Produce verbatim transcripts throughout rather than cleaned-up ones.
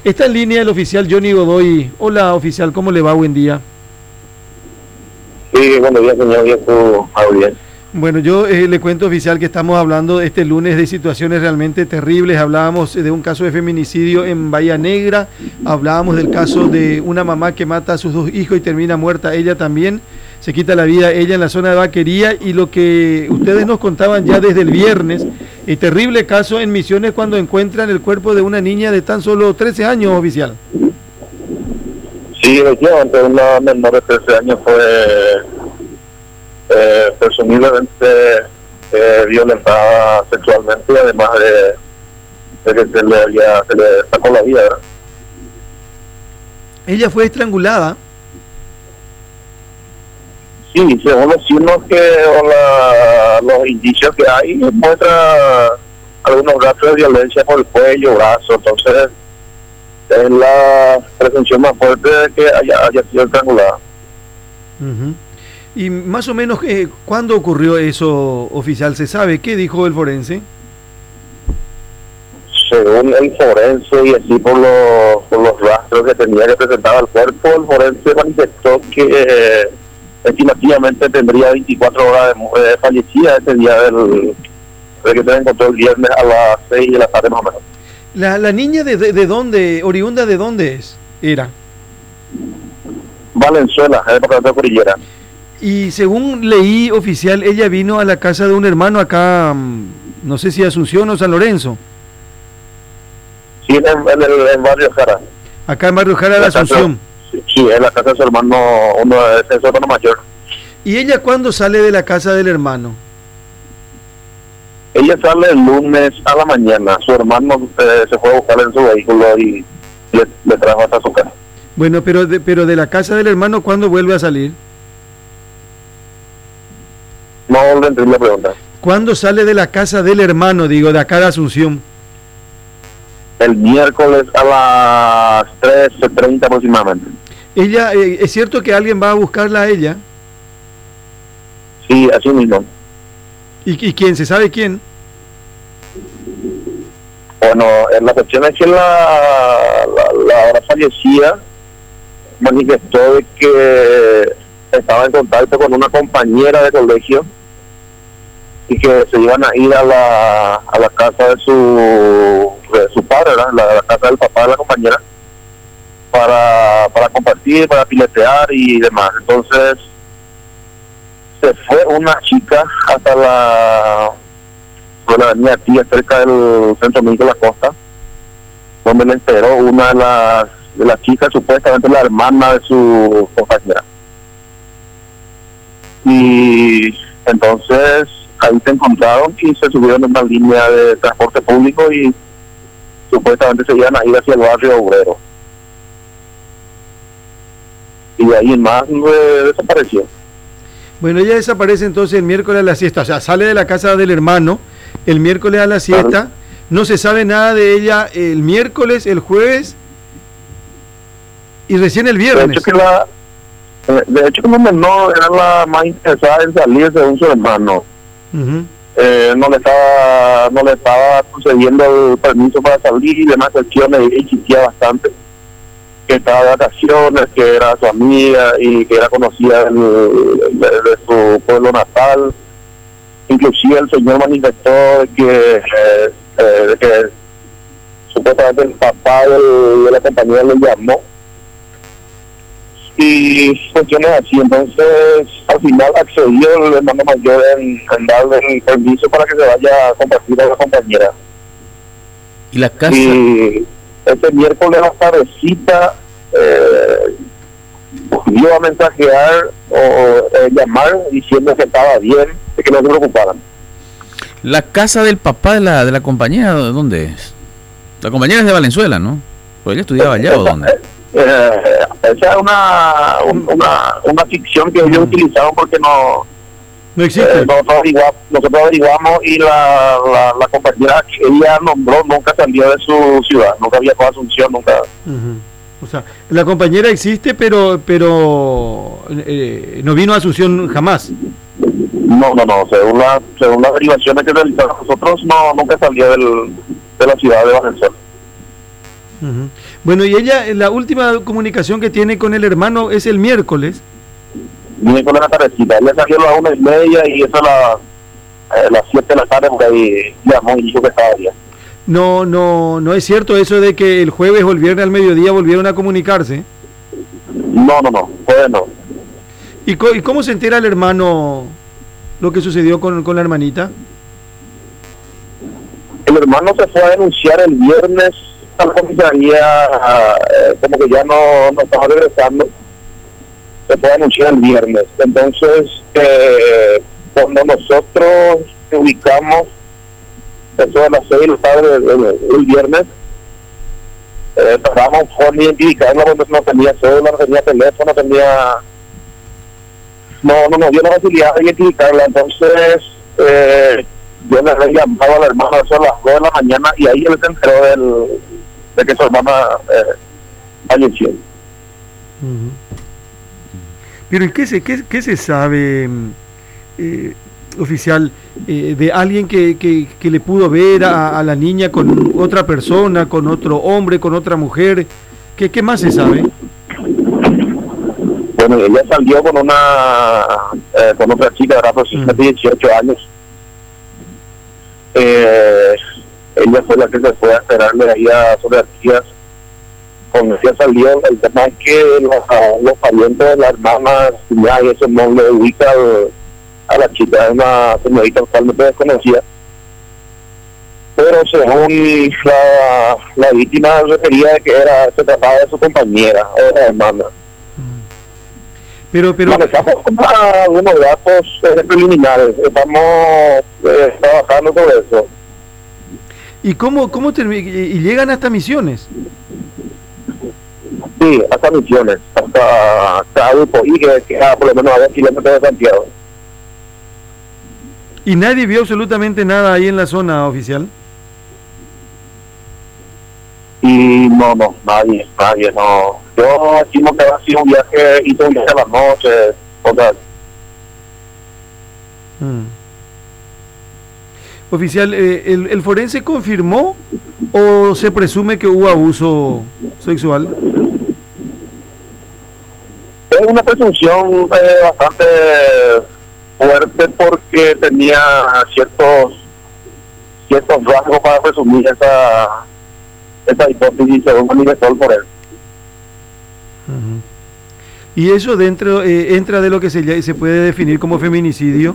Está en línea el oficial Johnny Godoy. Hola, oficial, ¿cómo le va? Buen día. Sí, buenos días, señor, y a su audiencia. Bueno, yo eh, le cuento, oficial, que estamos hablando este lunes de situaciones realmente terribles. Hablábamos de un caso de feminicidio en Bahía Negra, hablábamos del caso de una mamá que mata a sus dos hijos y termina muerta ella también, se quita la vida ella en la zona de Vaquería, y lo que ustedes nos contaban ya desde el viernes, el terrible caso en Misiones cuando encuentran el cuerpo de una niña de tan solo trece años, oficial. Sí, efectivamente, una menor de trece años fue eh, presumiblemente eh, violentada sexualmente, además de, de que se le, había, se le sacó la vida, ¿verdad? Ella fue estrangulada. Sí, según los signos que, o la, los indicios que hay, muestra algunos rastros de violencia por el cuello, brazo, entonces es la presunción más fuerte de que haya, haya sido estrangulada. Uh-huh. Y más o menos, eh, ¿cuándo ocurrió eso, oficial? ¿Se sabe? ¿Qué dijo el forense? Según el forense y así por los, por los rastros que tenía que presentar el cuerpo, el forense manifestó que eh, estimativamente tendría veinticuatro horas de eh, fallecida ese día del, de que se encontró el viernes a las seis de la tarde más o menos. ¿La, la niña de, de, de dónde, oriunda de dónde es? Era. Valenzuela, el departamento de Cordillera. Y según leí, oficial, ella vino a la casa de un hermano acá, no sé si Asunción o San Lorenzo. Sí, en, en el en Barrio Jara. Acá en Barrio Jara de Asunción. Sí, sí, en la casa de su hermano, uno de su hermano mayor. ¿Y ella cuándo sale de la casa del hermano? Ella sale el lunes a la mañana. Su hermano eh, se fue a buscar en su vehículo y le, le trajo hasta su casa. Bueno, pero de, pero de la casa del hermano, ¿cuándo vuelve a salir? No le entendí la pregunta. ¿Cuándo sale de la casa del hermano, digo, de acá de Asunción? El miércoles a las trece treinta aproximadamente. Ella, eh, ¿es cierto que alguien va a buscarla a ella? Sí, así mismo. ¿Y, y quién? ¿Se sabe quién? Bueno, en la cuestión es que la, la, la ahora fallecida manifestó de que estaba en contacto con una compañera de colegio y que se iban a ir a la, a la casa de su, de su padre, ¿verdad? La, la casa del papá de la compañera, para, para compartir, para piletear y demás. Entonces se fue una chica hasta la, la avenida Tía, cerca del Centro Médico de la Costa, donde le enteró una de las, de las chicas, supuestamente la hermana de su compañera. Y entonces ahí se encontraron y se subieron en una línea de transporte público y supuestamente se iban a ir hacia el barrio obrero. Y de ahí en más eh, desapareció. Bueno, ella desaparece entonces el miércoles a la siesta, o sea, sale de la casa del hermano el miércoles a la siesta, claro. No se sabe nada de ella el miércoles, el jueves y recién el viernes. De hecho que la, de hecho como menor era la más interesada en salir según su hermano. Uh-huh. eh, no le estaba no le estaba concediendo el permiso para salir y demás cuestiones, y insistía bastante que estaba de vacaciones, que era su amiga y que era conocida de, de, de su pueblo natal. Inclusive el señor manifestó de que, eh, eh, de que supuestamente el papá del, de la compañía le llamó y cuestiones así. Entonces al final accedió el hermano mayor en, en darle el permiso para que se vaya a compartir a la compañera. ¿Y la casa? Y este miércoles la tardecita eh, dio a mensajear o eh, llamar diciendo que estaba bien, de que no se preocuparan. ¿La casa del papá de la de la compañera dónde es? La compañera es de Valenzuela, ¿no? Pues ella estudiaba allá, ¿o dónde? Eh, esa es una, una una ficción que ellos utilizaron porque no no existe. Eh, nosotros, averiguamos, nosotros averiguamos y la, la, la compañera que ella nombró nunca salió de su ciudad, nunca viajó a Asunción, nunca. Uh-huh. O sea, la compañera existe, pero pero eh, no vino a Asunción jamás. No, no, no, según, la, según las averiguaciones que realizamos nosotros, no nunca salió del, de la ciudad de Valenzuela. Uh-huh. Bueno, y ella, la última comunicación que tiene con el hermano es el miércoles. Miércoles a la tardecita. Ella salió a las una y media y eso a la, eh, las siete de la tarde, porque ahí llamó y dijo que estaba bien. No, no, no es cierto eso de que el jueves o el viernes al mediodía volvieron a comunicarse. No, no, no, pues no. ¿Y, co- y cómo se entera el hermano lo que sucedió con, con la hermanita? El hermano se fue a denunciar el viernes a la comisaría, eh, como que ya no, no estaba regresando. Se fue a denunciar el viernes. Entonces, eh, cuando nosotros nos ubicamos, eso de las seis de la tarde del, del, del viernes, eh, tardamos por identificarlo, porque no tenía cédula, no tenía teléfono, no tenía... No, no nos dio la facilidad de identificarla. Entonces, eh, yo le había llamado a la hermana eso a las dos de la mañana y ahí él se enteró del, de que su hermana eh, falleció. Uh-huh. Pero ¿y qué se, qué, qué se sabe, eh, oficial, eh, de alguien que, que, que le pudo ver a, a la niña con otra persona, con otro hombre, con otra mujer? ¿Qué, qué más se sabe? Bueno, ella salió con una eh, con otra chica de aproximadamente dieciocho años. Eh, ella fue la que se fue a esperarle ahí a sus tías. Cuando ella salió, el tema es que los, los parientes de la hermana y eso no le ubica al, a la chica, es una señorita totalmente desconocida. Pero según la, la víctima refería de que era, se trataba de su compañera o de la hermana. Pero, pero... Manejamos algunos datos eh, preliminares, estamos eh, trabajando sobre eso. ¿Y cómo, cómo termi- y, y llegan hasta Misiones? Sí, hasta Misiones, hasta, hasta Adulto, y que queda por lo menos a dos kilómetros de Santiago. ¿Y nadie vio absolutamente nada ahí en la zona, oficial? Y no, no, nadie, nadie, no. Yo decimos que ha sido un viaje, hizo un viaje a la noche, o sea. Hmm. Oficial, eh, el, ¿el forense confirmó o se presume que hubo abuso sexual? Es una presunción eh, bastante fuerte porque tenía ciertos ciertos rasgos para presumir esa esa hipótesis según manifestó el forense. Uh-huh. ¿Y eso dentro eh, entra de lo que se, se puede definir como feminicidio?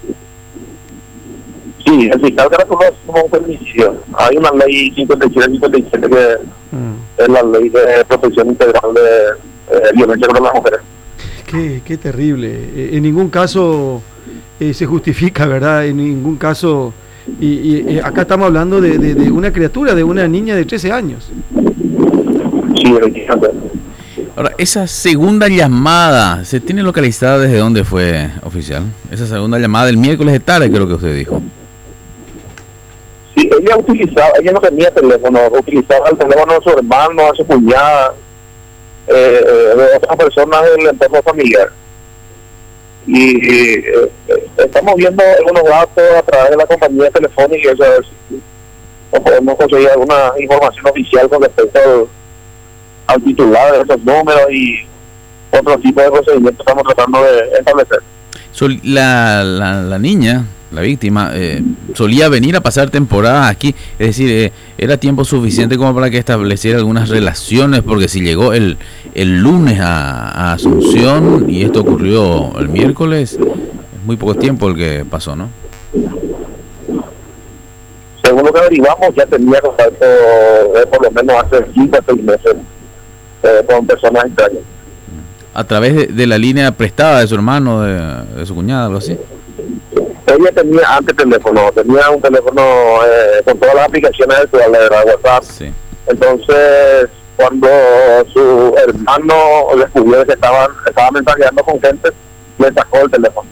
Sí, el fiscal caracol es como un feminicidio. Hay una ley cincuenta y siete cincuenta y siete que uh-huh. es la ley de protección integral de eh, violencia contra las mujeres. Qué, qué terrible. Eh, en ningún caso eh, se justifica, ¿verdad? En ningún caso. Y, y eh, acá estamos hablando de, de, de una criatura, de una niña de trece años. Sí, efectivamente. Ahora, esa segunda llamada, ¿se tiene localizada desde dónde fue, oficial? Esa segunda llamada del miércoles de tarde, creo que usted dijo. Sí, ella utilizaba, ella no tenía teléfono, utilizaba el teléfono de su hermano, de su cuñada, eh, de otras personas del entorno familiar. Y eh, eh, estamos viendo algunos datos a través de la compañía telefónica y a ver si no podemos conseguir alguna información oficial con respecto al, al titular de esos números y otro tipo de procedimientos que estamos tratando de establecer. Sol, la, la, la niña, la víctima, eh, solía venir a pasar temporadas aquí, es decir, eh, era tiempo suficiente como para que estableciera algunas relaciones, porque si llegó el, el lunes a, a Asunción y esto ocurrió el miércoles, es muy poco tiempo el que pasó, ¿no? Según lo que averiguamos, ya tenía contacto eh, por lo menos hace cinco a seis meses eh, con personas extrañas. A través de, de la línea prestada de su hermano, de, de su cuñada, algo así. Ella tenía antes teléfono, tenía un teléfono eh, con todas las aplicaciones virtuales de la WhatsApp. Sí. Entonces, cuando su hermano descubrió que estaban, estaba mensajeando con gente, le sacó el teléfono.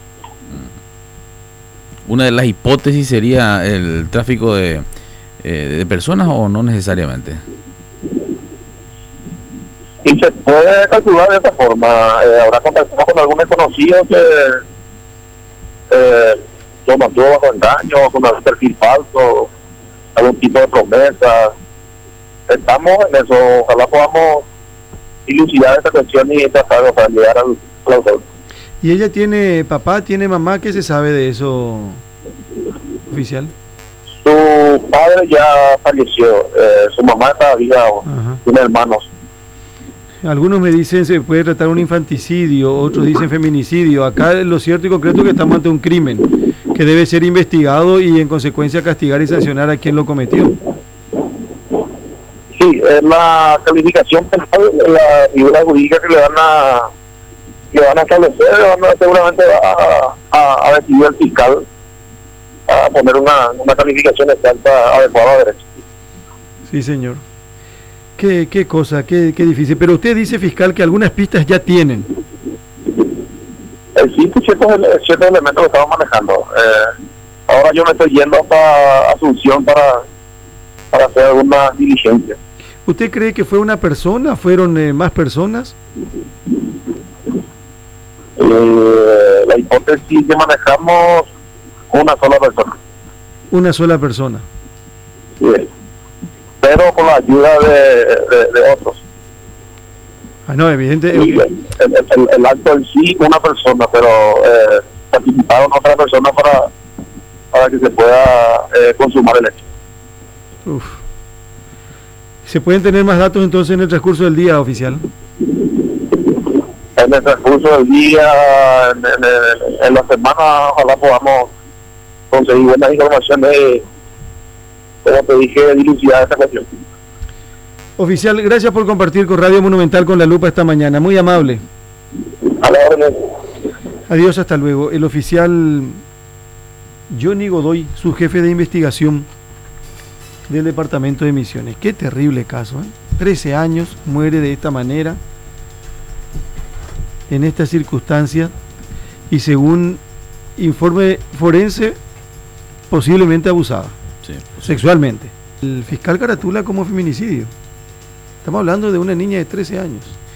¿Una de las hipótesis sería el tráfico de, eh, de personas o no necesariamente? Y se puede calcular de esta forma. Eh, habrá contactado con algún desconocido que eh, lo mantuvo bajo engaño, con algún perfil falso, algún tipo de promesa. estamos en eso, ojalá podamos dilucidar esta cuestión y tratar de, o sea, llegar al, al autor. ¿Y ella tiene papá, tiene mamá? ¿Qué se sabe de eso, oficial? Su padre ya falleció, eh, su mamá está viva, tiene hermanos. Algunos me dicen se puede tratar un infanticidio, otros dicen feminicidio. Acá lo cierto y concreto es que estamos ante un crimen que debe ser investigado y en consecuencia castigar y sancionar a quien lo cometió. Sí, es la calificación penal, la figura jurídica que le van a que van a establecer, van a, seguramente va a, a, a decidir el fiscal a poner una, una calificación exacta adecuada a derecho. Sí, señor. Qué, qué cosa, qué, qué difícil. Pero usted dice, fiscal, que algunas pistas ya tienen. Existen ciertos, ciertos elementos que estamos manejando. Eh, ahora yo me estoy yendo hasta Asunción para, para hacer alguna diligencia. ¿Usted cree que fue una persona? ¿Fueron eh, más personas? Eh, la hipótesis que manejamos, una sola persona. Una sola persona. Sí. Pero con la ayuda de, de, de otros. Ah, no, evidente. Sí, el, el, el acto en sí, una persona, pero eh, participaron otras personas para, para que se pueda eh, consumar el hecho. Uf. ¿Se pueden tener más datos entonces en el transcurso del día, oficial? En el transcurso del día, en, en, en la semana, ojalá podamos conseguir buenas informaciones, como te dije, dilucidar esta cuestión. Oficial, gracias por compartir con Radio Monumental con La Lupa esta mañana, muy amable. A la orden. Adiós, hasta luego. El oficial Johnny Godoy, su jefe de investigación del Departamento de Misiones. Qué terrible caso, ¿eh? trece años, muere de esta manera, en estas circunstancias, y según informe forense, posiblemente abusada. Sí, sexualmente. El fiscal caratula como feminicidio. Estamos hablando de una niña de trece años.